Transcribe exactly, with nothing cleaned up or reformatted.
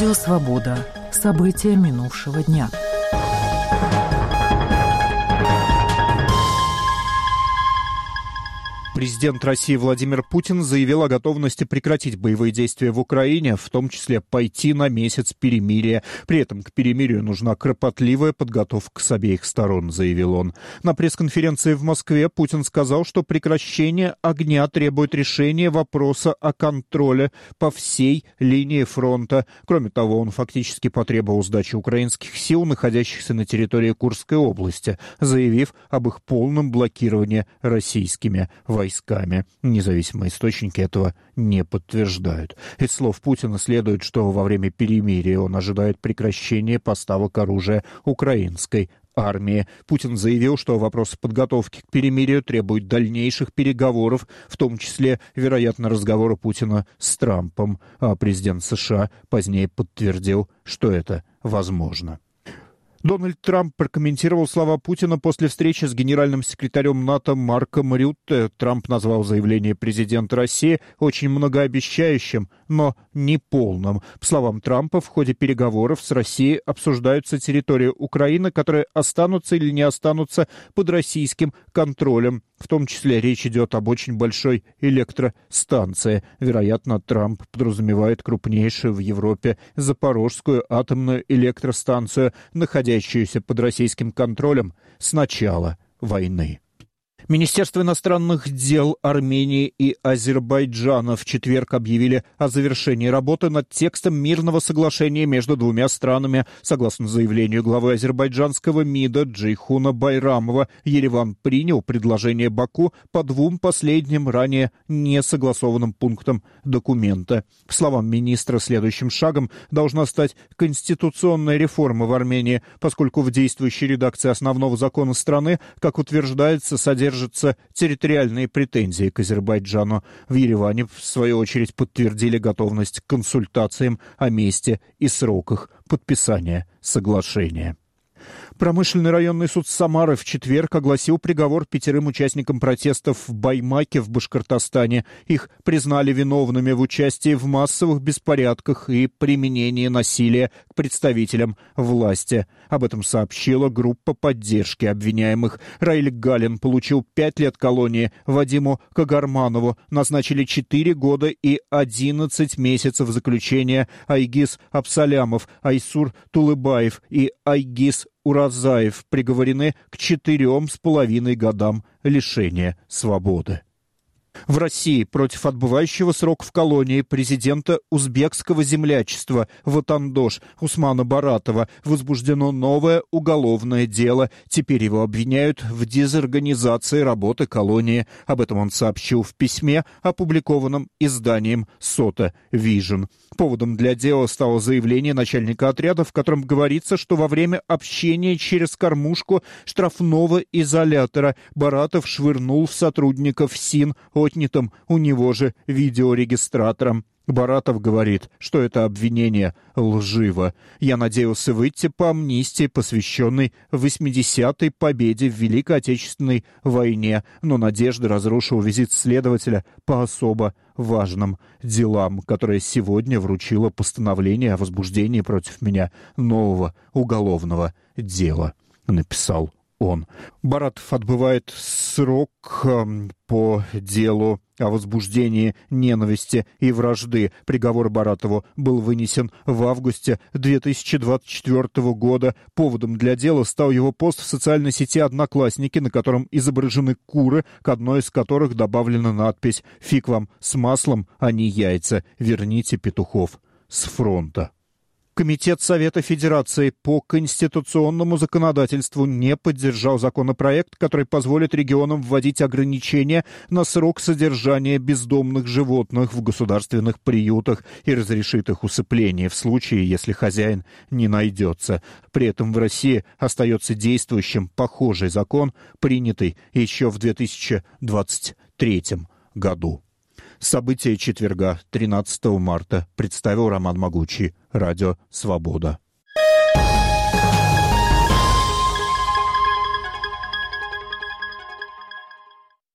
Радио «Свобода». События минувшего дня. Президент России Владимир Путин заявил о готовности прекратить боевые действия в Украине, в том числе пойти на месяц перемирия. При этом к перемирию нужна кропотливая подготовка с обеих сторон, заявил он. На пресс-конференции в Москве Путин сказал, что прекращение огня требует решения вопроса о контроле по всей линии фронта. Кроме того, он фактически потребовал сдачи украинских сил, находящихся на территории Курской области, заявив об их полном блокировании российскими войсками. войсками. Независимые источники этого не подтверждают. Из слов Путина следует, что во время перемирия он ожидает прекращения поставок оружия украинской армии. Путин заявил, что вопрос подготовки к перемирию требует дальнейших переговоров, в том числе, вероятно, разговора Путина с Трампом. А президент США позднее подтвердил, что это возможно. Дональд Трамп прокомментировал слова Путина после встречи с генеральным секретарем НАТО Марком Рютте. Трамп назвал заявление президента России очень многообещающим, но неполным. По словам Трампа, в ходе переговоров с Россией обсуждаются территории Украины, которые останутся или не останутся под российским контролем. В том числе речь идет об очень большой электростанции. Вероятно, Трамп подразумевает крупнейшую в Европе Запорожскую атомную электростанцию, находящуюся под российским контролем с начала войны. Министерство иностранных дел Армении и Азербайджана в четверг объявили о завершении работы над текстом мирного соглашения между двумя странами. Согласно заявлению главы азербайджанского МИДа Джейхуна Байрамова, Ереван принял предложение Баку по двум последним ранее не согласованным пунктам документа. По словам министра, следующим шагом должна стать конституционная реформа в Армении, поскольку в действующей редакции основного закона страны, как утверждается, содержится территориальные претензии к Азербайджану. В Ереване, в свою очередь, подтвердили готовность к консультациям о месте и сроках подписания соглашения. Промышленный районный суд Самары в четверг огласил приговор пятерым участникам протестов в Баймаке в Башкортостане. Их признали виновными в участии в массовых беспорядках и применении насилия к представителям власти. Об этом сообщила группа поддержки обвиняемых. Раиль Галин получил пять лет колонии, Вадиму Кагарманову назначили четыре года и одиннадцать месяцев заключения. Айгиз Абсалямов, Айсур Тулыбаев и Айгиз Уразаев приговорены к четырем с половиной годам лишения свободы. В России против отбывающего срок в колонии президента узбекского землячества Ватандош Усмана Баратова возбуждено новое уголовное дело. Теперь его обвиняют в дезорганизации работы колонии. Об этом он сообщил в письме, опубликованном изданием Сота Вижн. Поводом для дела стало заявление начальника отряда, в котором говорится, что во время общения через кормушку штрафного изолятора Баратов швырнул в сотрудников СИН отнятым у него же видеорегистратором. Баратов говорит, что это обвинение лживо. «Я надеялся выйти по амнистии, посвященной восьмидесятой победе в Великой Отечественной войне, но надежда разрушила визит следователя по особо важным делам, которое сегодня вручило постановление о возбуждении против меня нового уголовного дела», написал он. Баратов отбывает срок э, по делу о возбуждении ненависти и вражды. Приговор Баратову был вынесен в августе две тысячи двадцать четвёртого года. Поводом для дела стал его пост в социальной сети «Одноклассники», на котором изображены куры, к одной из которых добавлена надпись «Фиг вам с маслом, а не яйца. Верните петухов с фронта». Комитет Совета Федерации по конституционному законодательству не поддержал законопроект, который позволит регионам вводить ограничения на срок содержания бездомных животных в государственных приютах и разрешит их усыпление в случае, если хозяин не найдется. При этом в России остается действующим похожий закон, принятый еще в две тысячи двадцать третьем году. События четверга, тринадцатого марта, представил Роман Могучий. Радио «Свобода».